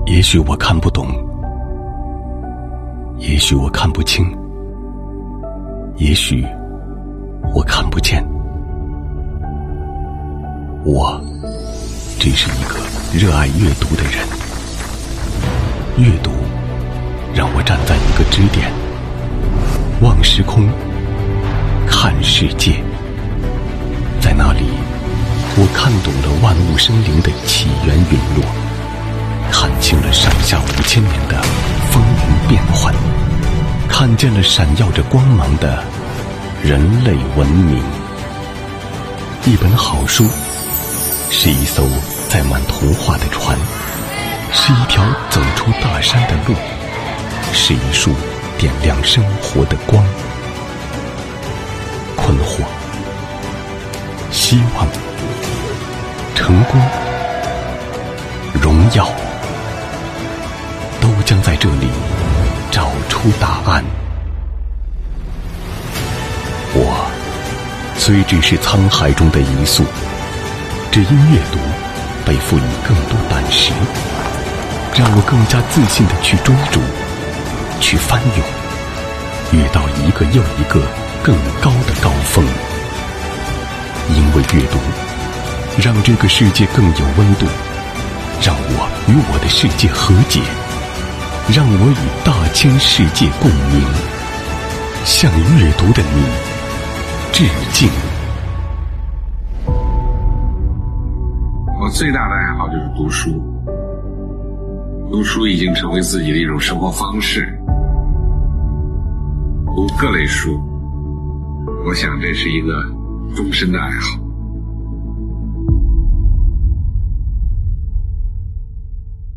也许我看不懂，也许我看不清，也许我看不见。我只是一个热爱阅读的人，阅读让我站在一个支点，望时空，看世界。在那里，我看懂了万物生灵的起源陨落，看清了上下5000年的风云变幻，看见了闪耀着光芒的人类文明。一本好书是一艘载满童话的船，是一条走出大山的路，是一束点亮生活的光。困惑、希望、成功、荣耀，都将在这里找出答案。我虽只是沧海中的一粟，只因阅读被赋予更多胆识，让我更加自信地去追逐，去翻涌，遇到一个又一个更高的高峰。因为阅读让这个世界更有温度，让我与我的世界和解，让我与大千世界共鸣，向阅读的你致敬。 我最大的爱好就是读书，读书已经成为自己的一种生活方式。读各类书，我想这是一个终身的爱好。